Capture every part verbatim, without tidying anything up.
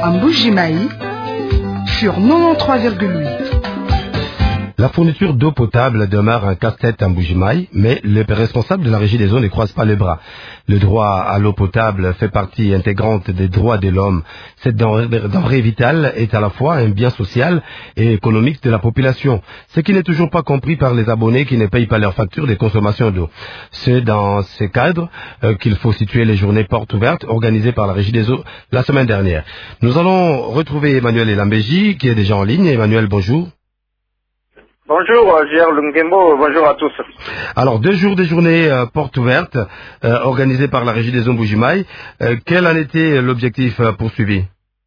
à Mbuji-Mayi sur quatre-vingt-treize virgule huit. La fourniture d'eau potable demeure un casse-tête à Mbuji-Mayi, mais les responsables de la régie des eaux ne croisent pas les bras. Le droit à l'eau potable fait partie intégrante des droits de l'homme. Cette denrée vitale est à la fois un bien social et économique de la population, ce qui n'est toujours pas compris par les abonnés qui ne payent pas leur facture de consommation d'eau. C'est dans ces cadres euh, qu'il faut situer les journées portes ouvertes organisées par la régie des eaux la semaine dernière. Nous allons retrouver Emmanuel Elambeji qui est déjà en ligne. Emmanuel, bonjour. Bonjour, Gérard Lungembo, bonjour à tous. Alors, deux jours des journées euh, portes ouvertes euh, organisées par la régie des eaux Mbuji-Mayi. Euh, quel en était l'objectif euh, poursuivi?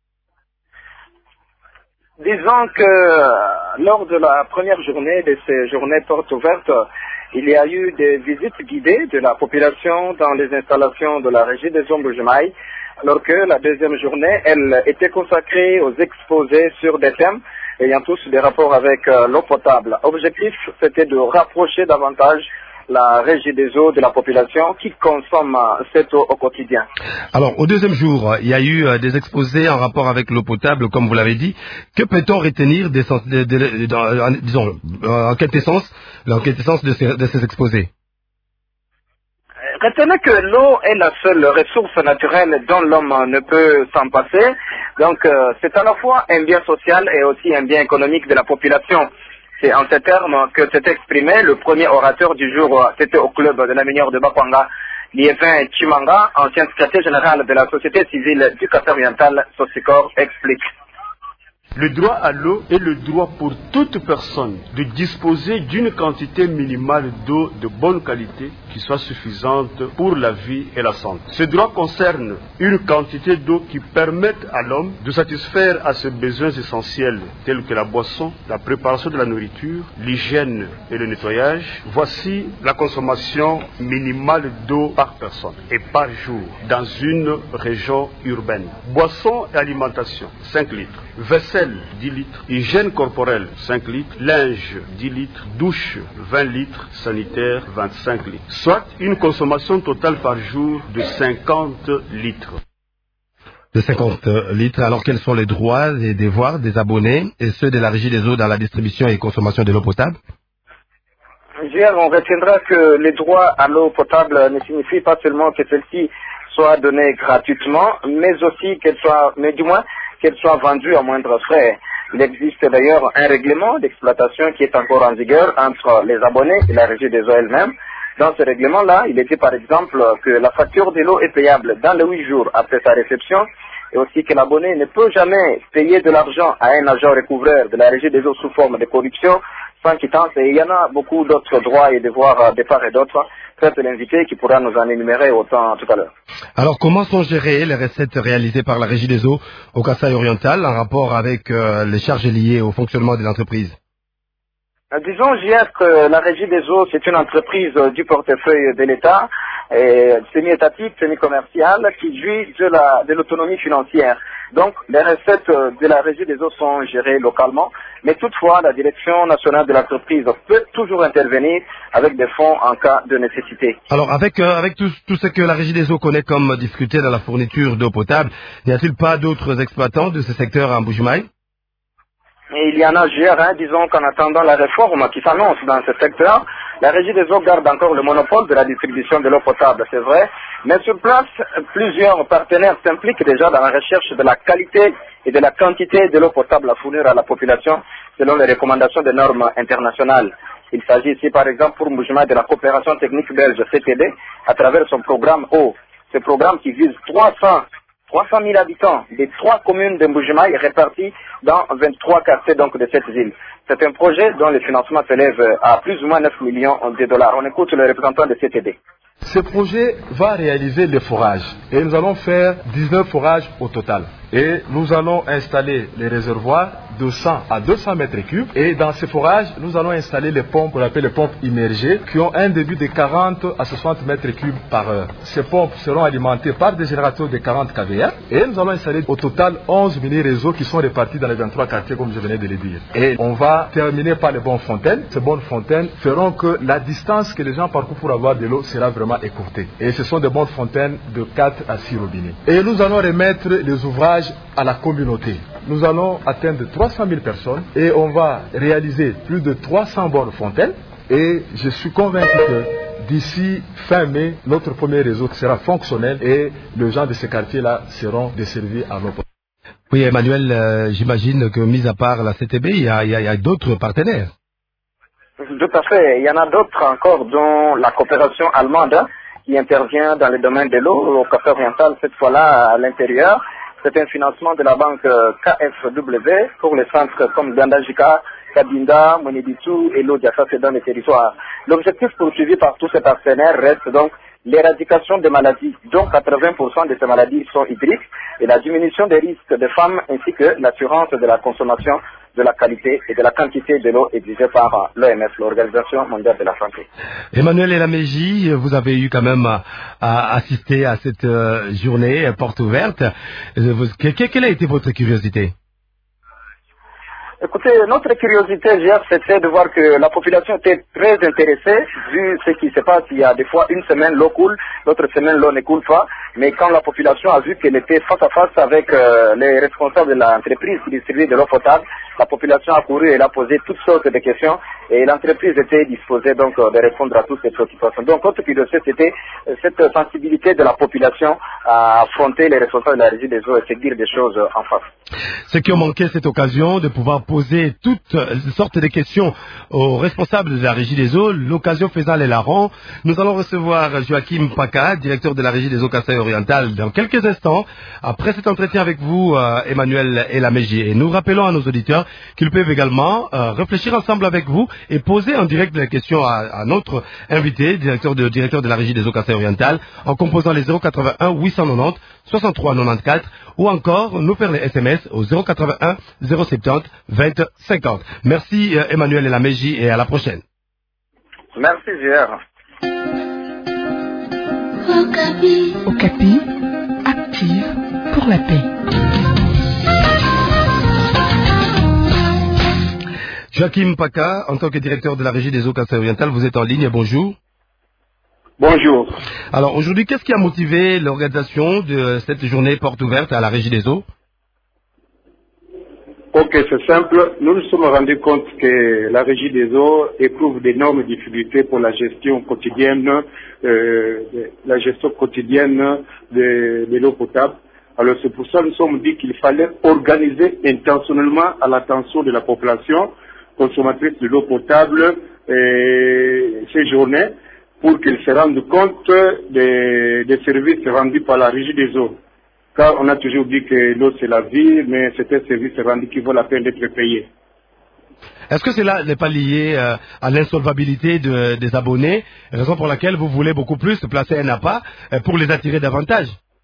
Disons que euh, lors de la première journée de ces journées portes ouvertes, il y a eu des visites guidées de la population dans les installations de la régie des eaux Mbuji-Mayi, alors que la deuxième journée, elle était consacrée aux exposés sur des thèmes ayant tous des rapports avec euh, l'eau potable. L'objectif, c'était de rapprocher davantage la régie des eaux de la population qui consomme euh, cette eau au quotidien. Alors, au deuxième jour, il y a eu euh, des exposés en rapport avec l'eau potable, comme vous l'avez dit. Que peut-on retenir des, de, de, de, de, en, disons, en quintessence, en quintessence de, ces, de ces exposés? Retenez que l'eau est la seule ressource naturelle dont l'homme ne peut s'en passer. Donc, euh, c'est à la fois un bien social et aussi un bien économique de la population. C'est en ces termes que s'est exprimé le premier orateur du jour. C'était au club de la minière de Bakwanga. Liévin Chimanga, ancien secrétaire général de la société civile du Cap oriental, Socicor, explique. Le droit à l'eau est le droit pour toute personne de disposer d'une quantité minimale d'eau de bonne qualité qui soit suffisante pour la vie et la santé. Ce droit concerne une quantité d'eau qui permette à l'homme de satisfaire à ses besoins essentiels tels que la boisson, la préparation de la nourriture, l'hygiène et le nettoyage. Voici la consommation minimale d'eau par personne et par jour dans une région urbaine. Boisson et alimentation, cinq litres. Vaisselle, dix litres. Hygiène corporelle, cinq litres. Linge, dix litres. Douche, vingt litres. Sanitaire, vingt-cinq litres. Soit une consommation totale par jour de cinquante litres. De cinquante litres. Alors, quels sont les droits et devoirs des abonnés et ceux de la régie des eaux dans la distribution et consommation de l'eau potable? Hier, on retiendra que les droits à l'eau potable ne signifient pas seulement que celle-ci soit donnée gratuitement, mais aussi qu'elle soit, mais du moins, qu'elle soit vendue à moindre frais. Il existe d'ailleurs un règlement d'exploitation qui est encore en vigueur entre les abonnés et la régie des eaux elle-même. Dans ce règlement-là, il était par exemple que la facture de l'eau est payable dans les huit jours après sa réception et aussi que l'abonné ne peut jamais payer de l'argent à un agent recouvreur de la régie des eaux sous forme de corruption sans quittance. Et il y en a beaucoup d'autres droits et devoirs de part et d'autre. Peut-être l'invité qui pourra nous en énumérer autant tout à l'heure. Alors, comment sont gérées les recettes réalisées par la régie des eaux au Kasaï oriental en rapport avec euh, les charges liées au fonctionnement des entreprises? Disons, J F, que la régie des eaux, c'est une entreprise du portefeuille de l'État, semi-étatique, semi-commerciale, qui jouit de la, de l'autonomie financière. Donc, les recettes de la régie des eaux sont gérées localement, mais toutefois, la direction nationale de l'entreprise peut toujours intervenir avec des fonds en cas de nécessité. Alors, avec, euh, avec tout, tout ce que la régie des eaux connaît comme difficulté dans la fourniture d'eau potable, n'y a-t-il pas d'autres exploitants de ce secteur à Mbuji-Mayi? Et il y en a, hein, disons qu'en attendant la réforme qui s'annonce dans ce secteur, la régie des eaux garde encore le monopole de la distribution de l'eau potable, c'est vrai, mais sur place, plusieurs partenaires s'impliquent déjà dans la recherche de la qualité et de la quantité de l'eau potable à fournir à la population selon les recommandations des normes internationales. Il s'agit ici par exemple pour Mbuji-Mayi de la coopération technique belge C T B à travers son programme eau. Ce programme qui vise trois cent mille habitants des trois communes de Mbuji-Mayi répartis dans vingt-trois quartiers donc de cette ville. C'est un projet dont le financement s'élève à plus ou moins neuf millions de dollars. On écoute le représentant de C T B. Ce projet va réaliser des forages et nous allons faire dix-neuf forages au total. Et nous allons installer les réservoirs de cent à deux cents mètres cubes. Et dans ces forages, nous allons installer les pompes, qu'on appelle les pompes immergées, qui ont un débit de quarante à soixante mètres cubes par heure. Ces pompes seront alimentées par des générateurs de quarante kilowatts. Et nous allons installer au total onze mini-réseaux qui sont répartis dans les vingt-trois quartiers, comme je venais de le dire. Et on va terminer par les bonnes fontaines. Ces bonnes fontaines feront que la distance que les gens parcourent pour avoir de l'eau sera vraiment écourtée. Et ce sont des bonnes fontaines de quatre à six robinets. Et nous allons remettre les ouvrages forage à la communauté. Nous allons atteindre trois cent mille personnes et on va réaliser plus de trois cents bornes fontaines. Et je suis convaincu que d'ici fin mai, notre premier réseau sera fonctionnel et les gens de ces quartiers-là seront desservis à l'eau potable. Oui, Emmanuel, euh, j'imagine que, mis à part la C T B, il y a, il y a, il y a d'autres partenaires. Tout à fait. Il y en a d'autres encore, dont la coopération allemande qui intervient dans le domaine de l'eau, au Café oriental, cette fois-là à l'intérieur. C'est un financement de la banque K F W pour les centres comme Gandajika, Kabinda, Monibitu et l'eau c'est dans les territoires. L'objectif poursuivi par tous ces partenaires reste donc l'éradication des maladies, dont quatre-vingts pour cent de ces maladies sont hydriques, et la diminution des risques des femmes, ainsi que l'assurance de la consommation, de la qualité et de la quantité de l'eau exigée par l'O M S, l'Organisation mondiale de la santé. Emmanuel Elameji, vous avez eu quand même à, à assister à cette euh, journée porte ouverte. Que, que, quelle a été votre curiosité? Écoutez, notre curiosité hier, c'était de voir que la population était très intéressée, vu ce qui se passe. Il y a des fois une semaine l'eau coule, l'autre semaine l'eau ne coule pas. Mais quand la population a vu qu'elle était face à face avec euh, les responsables de l'entreprise qui distribue de l'eau potable, la population a couru et elle a posé toutes sortes de questions et l'entreprise était disposée donc euh, de répondre à toutes ces préoccupations. Donc notre curiosité, c'était euh, cette sensibilité de la population à affronter les responsables de la régie des eaux et se dire des choses euh, en face. Ceux qui ont manqué cette occasion de pouvoir poser toutes sortes de questions aux responsables de la régie des eaux, l'occasion faisant les larrons, nous allons recevoir Joachim Paka, directeur de la régie des eaux Kasaï orientales, dans quelques instants, après cet entretien avec vous, euh, Emmanuel Elameji. Et nous rappelons à nos auditeurs qu'ils peuvent également euh, réfléchir ensemble avec vous et poser en direct des questions à, à notre invité, directeur de, directeur de la régie des eaux Kasaï orientales, en composant les zéro quatre-vingt-un huit cent quatre-vingt-dix soixante-trois quatre-vingt-quatorze ou encore nous faire les S M S au zéro quatre-vingt-un zéro soixante-dix vingt cinquante. Merci euh, Emmanuel Elameji et à la prochaine. Merci Gérard. Okapi. Okapi, active pour la paix. Joachim Paka, en tant que directeur de la régie des eaux Kasaï orientales, vous êtes en ligne. Bonjour. Bonjour. Alors aujourd'hui, qu'est-ce qui a motivé l'organisation de cette journée porte ouverte à la régie des eaux? Ok, c'est simple. Nous nous sommes rendus compte que la régie des eaux éprouve d'énormes difficultés pour la gestion quotidienne, euh, la gestion quotidienne de, de l'eau potable. Alors c'est pour ça que nous sommes dit qu'il fallait organiser intentionnellement à l'attention de la population consommatrice de l'eau potable euh, ces journées pour qu'elle se rende compte des, des services rendus par la régie des eaux. Car on a toujours dit que l'eau c'est la vie, mais c'est un service rendu qui vaut la peine d'être payé. Est-ce que cela n'est pas lié euh, à l'insolvabilité de, des abonnés, raison pour laquelle vous voulez beaucoup plus placer un appât euh, pour les attirer davantage?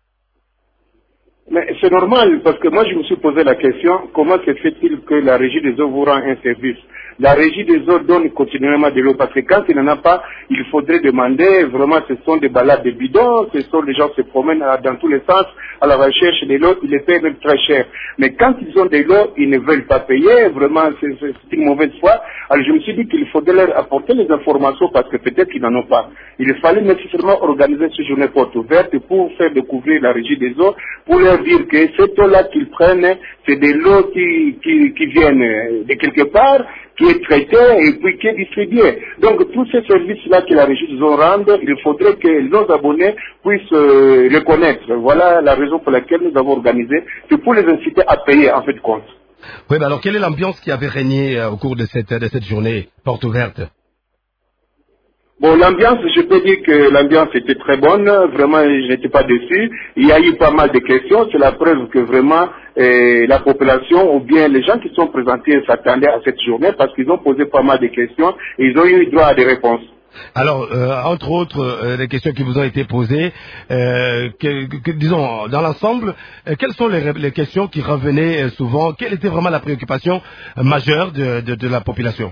Mais c'est normal, parce que moi je me suis posé la question, comment se fait-il que la régie des eaux vous rend un service? La régie des eaux donne continuellement de l'eau, parce que quand il n'en a pas, il faudrait demander, vraiment ce sont des balades de bidons, ce sont des gens qui se promènent dans tous les sens à la recherche de l'eau, ils les payent même très cher. Mais quand ils ont de l'eau, ils ne veulent pas payer, vraiment c'est, c'est une mauvaise foi. Alors je me suis dit qu'il faudrait leur apporter les informations, parce que peut-être qu'ils n'en ont pas. Il fallait nécessairement organiser cette journée porte ouverte pour faire découvrir la régie des eaux, pour leur dire que cette eau-là qu'ils prennent, c'est de l'eau qui, qui, qui viennent de quelque part, qui est traitée et puis qui est distribuée. Donc tous ces services-là que la régie des eaux rend, il faudrait que nos abonnés puissent euh, reconnaître. Voilà la raison pour laquelle nous avons organisé, c'est pour les inciter à payer en fait de compte. Oui, mais alors quelle est l'ambiance qui avait régné euh, au cours de cette, de cette journée porte ouverte? Bon, l'ambiance, je peux dire que l'ambiance était très bonne, vraiment je n'étais pas déçu. Il y a eu pas mal de questions, c'est la preuve que vraiment eh, la population ou bien les gens qui sont présentés s'attendaient à cette journée parce qu'ils ont posé pas mal de questions et ils ont eu droit à des réponses. Alors, euh, entre autres, euh, les questions qui vous ont été posées, euh, que, que, disons, dans l'ensemble, euh, quelles sont les, les questions qui revenaient euh, souvent? Quelle était vraiment la préoccupation euh, majeure de, de, de la population?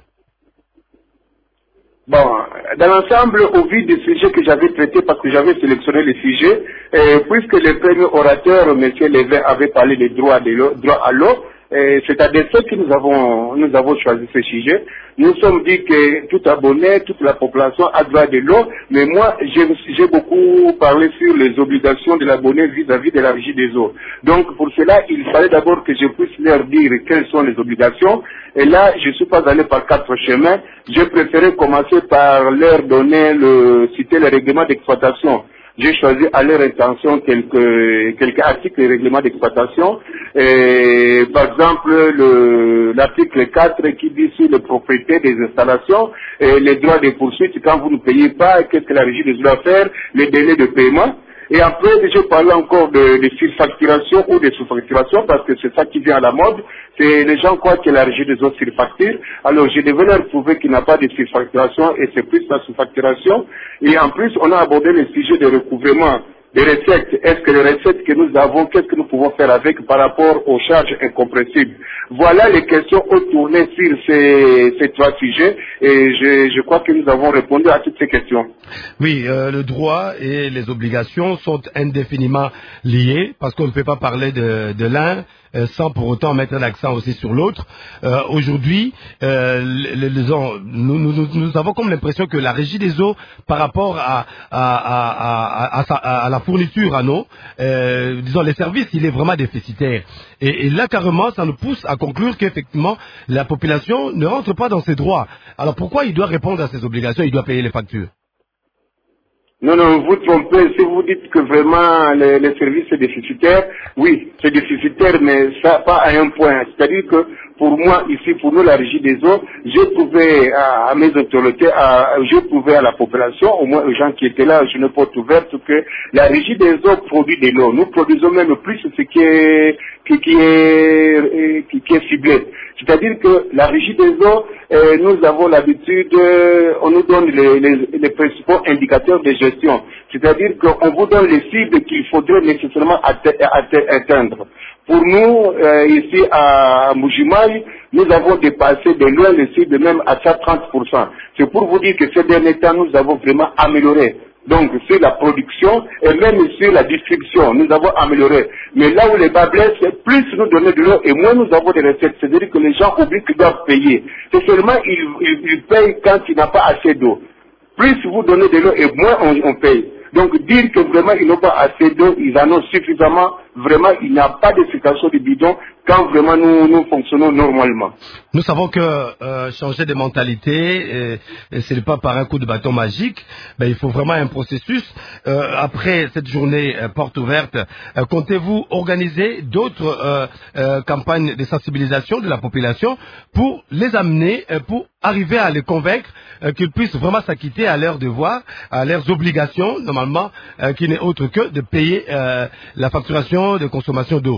Bon, dans l'ensemble, au vu des sujets que j'avais traités, parce que j'avais sélectionné les sujets, et puisque le premier orateur, M. Lévin, avait parlé des droits, de l'eau, droits à l'eau, c'est à des faits que nous avons, nous avons choisi ce sujet. Nous sommes dit que tout abonné, toute la population a droit de l'eau, mais moi, j'ai beaucoup parlé sur les obligations de l'abonné vis-à-vis de la régie des eaux. Donc, pour cela, il fallait d'abord que je puisse leur dire quelles sont les obligations. Et là, je ne suis pas allé par quatre chemins. J'ai préféré commencer par leur donner le, citer le règlement d'exploitation. J'ai choisi à leur intention quelques, quelques articles et règlements d'exploitation. Par exemple, l'article quatre qui dit sur les propriétés des installations, et les droits de poursuite quand vous ne payez pas, qu'est-ce que la régie doit faire, les délais de paiement. Et après, je parlais encore de, de surfacturation ou de sous-facturation parce que c'est ça qui vient à la mode. C'est les gens croient que la régie des eaux surfacture. Alors, je devais leur prouver qu'il n'y a pas de surfacturation et c'est plus la sous-facturation. Et en plus, on a abordé le sujet de recouvrement des recettes. Est-ce que les recettes que nous avons, qu'est-ce que nous pouvons faire avec par rapport aux charges incompressibles? Voilà les questions tournées sur ces, ces trois sujets et je, je crois que nous avons répondu à toutes ces questions. Oui, euh, le droit et les obligations sont indéfiniment liés parce qu'on ne peut pas parler de, de l'un euh, sans pour autant mettre l'accent aussi sur l'autre. Euh, Aujourd'hui, euh, les, les, nous, nous, nous avons comme l'impression que la régie des eaux, par rapport à, à, à, à, à, à, à la fourniture en eau, euh, disons les services, il est vraiment déficitaire. Et, et là, carrément, ça nous pousse à conclure qu'effectivement, la population ne rentre pas dans ses droits. Alors pourquoi il doit répondre à ses obligations, il doit payer les factures? Non, non, vous trompez. Si vous dites que vraiment les, les services sont déficitaires, oui, c'est déficitaire, mais ça pas à un point. C'est-à-dire que pour moi, ici, pour nous, la régie des eaux, j'ai prouvé à, à mes autorités, à, j'ai prouvé à la population, au moins aux gens qui étaient là, je ne porte ouverte, que la régie des eaux produit de l'eau. Nous produisons même plus ce qui est, qui, qui est, qui, qui est ciblé. C'est-à-dire que la régie des eaux, euh, nous avons l'habitude, euh, on nous donne les, les, les principaux indicateurs de gestion. C'est-à-dire qu'on vous donne les cibles qu'il faudrait nécessairement atteindre. Pour nous, euh, ici à Mbuji-Mayi, nous avons dépassé de loin les cibles même à cent trente pour cent. C'est pour vous dire que ces derniers temps, nous avons vraiment amélioré. Donc, sur la production et même sur la distribution, nous avons amélioré. Mais là où les bas blessent, plus nous donnons de l'eau et moins nous avons des recettes. C'est-à-dire que les gens oublient qu'ils doivent payer. C'est seulement ils, ils, ils payent quand il n'y a pas assez d'eau. Plus vous donnez de l'eau et moins on, on paye. Donc dire que vraiment ils n'ont pas assez d'eau, ils en ont suffisamment, vraiment il n'y a pas de situation de bidon quand vraiment nous, nous fonctionnons normalement. Nous savons que euh, changer de mentalité, et, et ce n'est pas par un coup de bâton magique, mais il faut vraiment un processus. Euh, après cette journée euh, porte ouverte, euh, comptez-vous organiser d'autres euh, euh, campagnes de sensibilisation de la population pour les amener, euh, pour arriver à les convaincre euh, qu'ils puissent vraiment s'acquitter à leurs devoirs, à leurs obligations, normalement, euh, qui n'est autre que de payer euh, la facturation de consommation d'eau.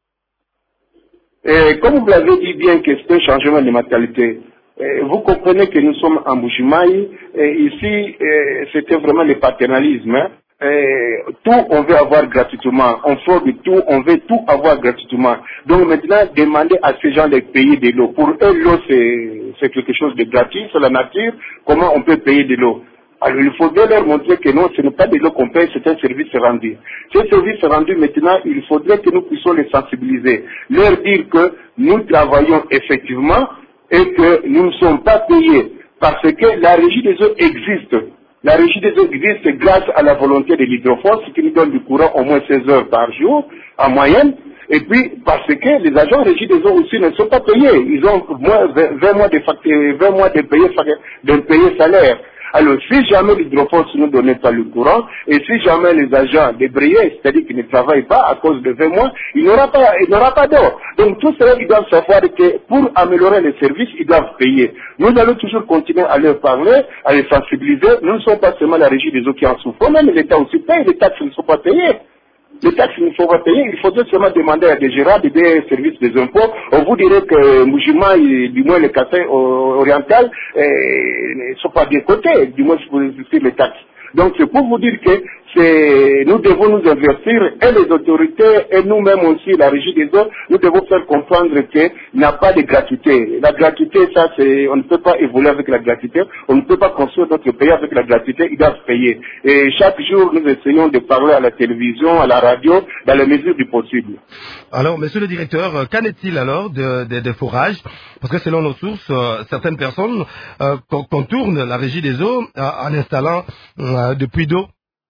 Et comme vous l'avez dit bien que c'est un changement de mentalité, et vous comprenez que nous sommes en Mbuji-Mayi, et ici c'était vraiment le paternalisme. Hein. Et tout on veut avoir gratuitement, on forme tout, on veut tout avoir gratuitement. Donc maintenant demander à ces gens de payer de l'eau. Pour eux l'eau c'est quelque chose de gratuit, c'est la nature, comment on peut payer de l'eau? Alors il faudrait leur montrer que non, ce n'est pas de l'eau qu'on paye, c'est un service rendu. Ce service rendu maintenant, il faudrait que nous puissions les sensibiliser, leur dire que nous travaillons effectivement et que nous ne sommes pas payés parce que la régie des eaux existe. La régie des eaux existe grâce à la volonté de l'hydroforce qui nous donne du courant au moins seize heures par jour en moyenne. Et puis, parce que les agents régie des eaux aussi ne sont pas payés. Ils ont moins vingt mois de facture, vingt mois de payer, de payer salaire. Alors, si jamais l'hydroforce ne donnait pas le courant, et si jamais les agents débrayés, c'est-à-dire qu'ils ne travaillent pas à cause de vingt mois, il n'aura pas, il n'aura pas d'eau. Donc, tout cela, ils doivent savoir que pour améliorer les services, ils doivent payer. Nous allons toujours continuer à leur parler, à les sensibiliser. Nous ne sommes pas seulement la régie des eaux qui en souffrent, même l'État aussi paye, les taxes ne sont pas payées. Les taxes ne sont pas payées, il faudrait seulement demander à des gérants des services des impôts. On vous dirait que Mbuji-Mayi, du moins le Kasaï oriental, ne sont pas bien cotés, du moins sur les taxes. Donc c'est pour vous dire que c'est, nous devons nous investir, et les autorités, et nous-mêmes aussi, la régie des eaux, nous devons faire comprendre qu'il n'y a pas de gratuité. La gratuité, ça, c'est, on ne peut pas évoluer avec la gratuité, on ne peut pas construire notre pays avec la gratuité, ils doivent payer. Et chaque jour, nous essayons de parler à la télévision, à la radio, dans les mesures du possible. Alors, monsieur le directeur, qu'en est-il alors de, de, des forages? Parce que selon nos sources, euh, certaines personnes euh, contournent la régie des eaux euh, en installant euh, des puits d'eau.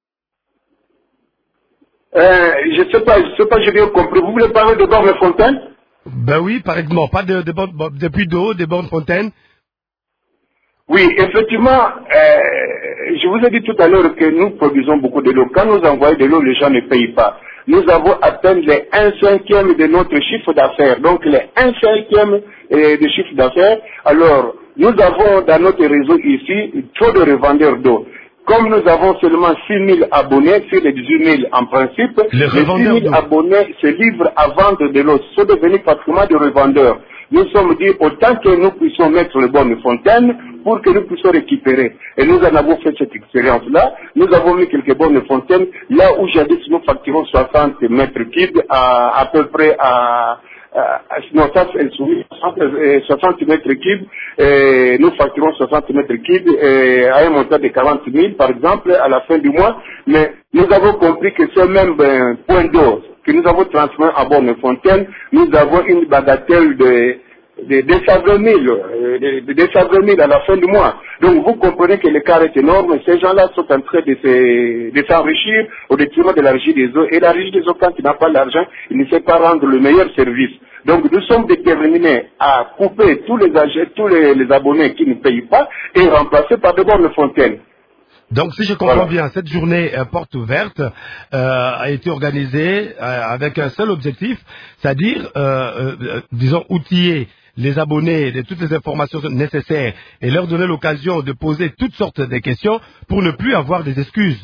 Euh, je ne sais pas, je sais pas, j'ai bien compris. Vous voulez parler de bornes fontaines? Ben oui, par exemple, pas de, de, de, de puits d'eau, des bornes fontaines. Oui, effectivement, euh, je vous ai dit tout à l'heure que nous produisons beaucoup de l'eau. Quand nous envoyons de l'eau, les gens ne payent pas. Nous avons atteint les un cinquième de notre chiffre d'affaires. Donc les un cinquième euh, de chiffre d'affaires. Alors, nous avons dans notre réseau ici trop de revendeurs d'eau. Comme nous avons seulement six mille abonnés sur les dix-huit mille en principe, les, les six mille abonnés se livrent à vendre de l'eau. Ce sont devenus pratiquement des revendeurs. Nous sommes dit autant que nous puissions mettre les bonnes fontaines pour que nous puissions récupérer. Et nous en avons fait cette expérience-là. Nous avons mis quelques bonnes fontaines là où jadis nous facturons soixante mètres cubes à, à peu près à... Euh, non, ça c'est soixante mètres cubes, et nous facturons soixante mètres cubes et à un montant de quarante mille par exemple à la fin du mois, mais nous avons compris que ce même ben, point d'eau que nous avons transmis à Bonne Fontaine, nous avons une bagatelle de de deux cent vingt mille, de deux cent vingt mille à la fin du mois. Donc vous comprenez que l'écart est énorme. Ces gens-là sont en train de, se, de s'enrichir au détriment de la régie des eaux. Et la régie des eaux, quand il n'a pas l'argent, il ne sait pas rendre le meilleur service. Donc nous sommes déterminés à couper tous les, tous les, les abonnés qui ne payent pas et remplacer par de bonnes fontaines. Donc, si je comprends voilà. bien, cette journée euh, porte ouverte euh, a été organisée euh, avec un seul objectif, c'est-à-dire, euh, euh, disons, outiller les abonnés de toutes les informations nécessaires et leur donner l'occasion de poser toutes sortes de questions pour ne plus avoir des excuses.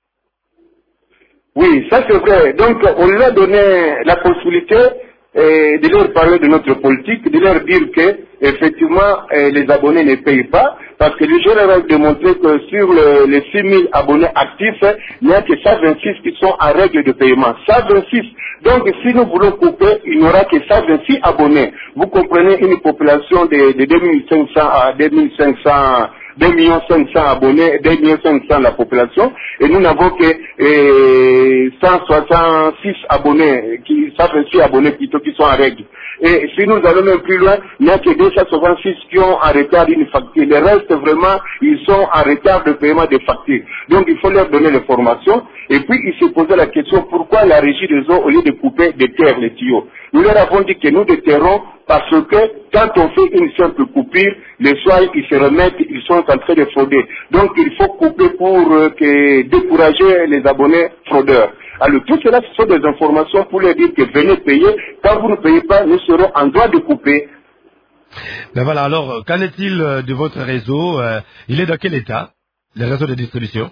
Oui, ça c'est vrai. Donc, on leur a donné la possibilité euh, de leur parler de notre politique, de leur dire que effectivement euh, les abonnés ne payent pas, parce que le jour a démontré que sur le, les six mille abonnés actifs, il n'y a que cent vingt-six qui sont en règle de paiement. cent vingt-six. Donc si nous voulons couper, il n'y aura que cent vingt-six abonnés. Vous comprenez une population de, de deux mille cinq cents à deux mille cinq cents, deux millions cinq cents abonnés, deux millions cinq cents la population, et nous n'avons que euh, cent soixante-six abonnés, qui, cent vingt-six abonnés plutôt qui sont en règle. Et si nous allons même plus loin, il n'y a que deux cent soixante-six qui ont en retard une facture. Les restes, vraiment, ils sont en retard de paiement des factures. Donc, il faut leur donner les formations. Et puis, ils se posaient la question, pourquoi la régie des eaux, au lieu de couper, déterre les tuyaux? Nous leur avons dit que nous déterrons parce que quand on fait une simple coupure, les soirs, ils se remettent, ils sont en train de frauder. Donc, il faut couper pour euh, que, décourager les abonnés fraudeurs. Alors, tout cela, ce sont des informations pour leur dire que venez payer. Quand vous ne payez pas, nous serons en droit de couper. Ben voilà, alors, qu'en est-il de votre réseau? euh, Il est dans quel état, le réseau de distribution?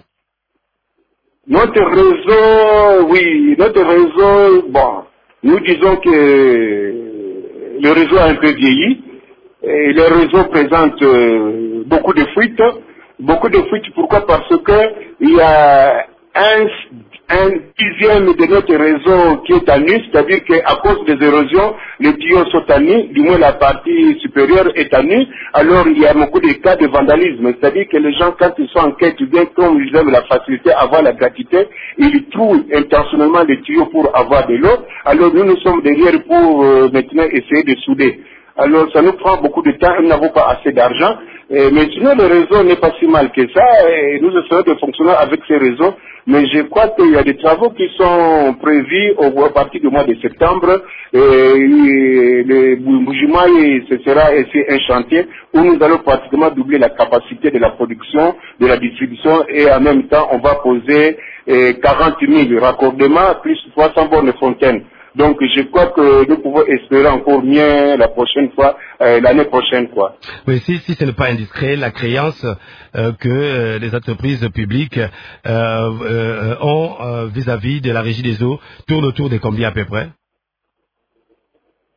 Notre réseau, oui, notre réseau, bon, nous disons que le réseau a un peu vieilli. Et le réseau présente euh, beaucoup de fuites. Beaucoup de fuites, pourquoi? Parce que il y a un, un dixième de notre réseau qui est à nu, c'est-à-dire qu'à cause des érosions, les tuyaux sont à nu, du moins la partie supérieure est à nu. Alors il y a beaucoup de cas de vandalisme, c'est-à-dire que les gens, quand ils sont en quête, bien comme ils aiment la facilité à avoir la gratuité, ils trouent intentionnellement les tuyaux pour avoir de l'eau. Alors nous, nous sommes derrière pour euh, maintenant essayer de souder. Alors ça nous prend beaucoup de temps, nous n'avons pas assez d'argent, et, mais sinon le réseau n'est pas si mal que ça, et nous essayons de fonctionner avec ces réseaux, mais je crois qu'il y a des travaux qui sont prévus au, à partir du mois de septembre, et, et le Mbujimayi, ce sera aussi un chantier où nous allons pratiquement doubler la capacité de la production, de la distribution, et en même temps on va poser eh, quarante mille raccordements plus trois cents bornes fontaines. Donc je crois que nous pouvons espérer encore mieux la prochaine fois, euh, l'année prochaine, quoi. Oui, si, si ce n'est pas indiscret, la créance euh, que euh, les entreprises publiques euh, euh, ont euh, vis-à-vis de la régie des eaux tourne autour de combien à peu près?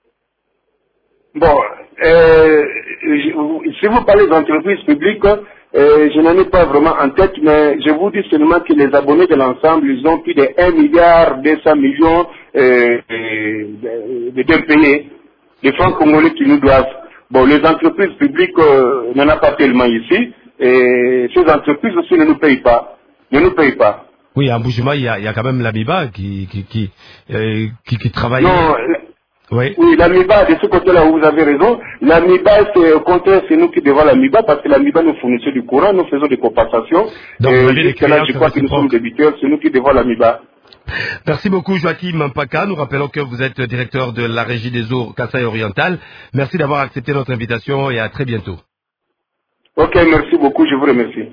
Bon, euh, je, si vous parlez d'entreprises publiques, Euh, je n'en ai pas vraiment en tête, mais je vous dis seulement que les abonnés de l'ensemble, ils ont plus de un milliard deux cents millions euh, de, de, de pays, les francs congolais qui nous doivent. Bon, les entreprises publiques euh, n'en a pas tellement ici, et ces entreprises aussi ne nous payent pas, ne nous payent pas. Oui, à Mbuji-Mayi, il y a, il y a quand même l'Amiba qui qui qui, euh, qui qui travaille. Non. Oui, oui l'Amiba, de ce côté-là où vous avez raison, l'Amiba, c'est au contraire, c'est nous qui devons l'Amiba, parce que l'Amiba nous fournissait du courant, nous faisons des compensations. Donc, et vous avez jusqu'à là, je crois que nous sommes débiteurs, c'est nous qui devons l'Amiba. Merci beaucoup Joachim Mpaka. Nous rappelons que vous êtes directeur de la Régie des eaux Kasaï orientale. Merci d'avoir accepté notre invitation et à très bientôt. Ok, merci beaucoup, je vous remercie.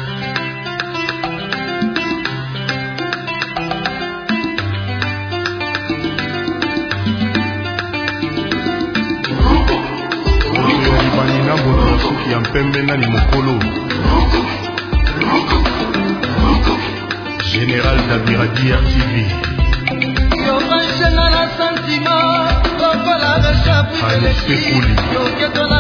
Général Dabiradi R T V. Allez, c'est cool.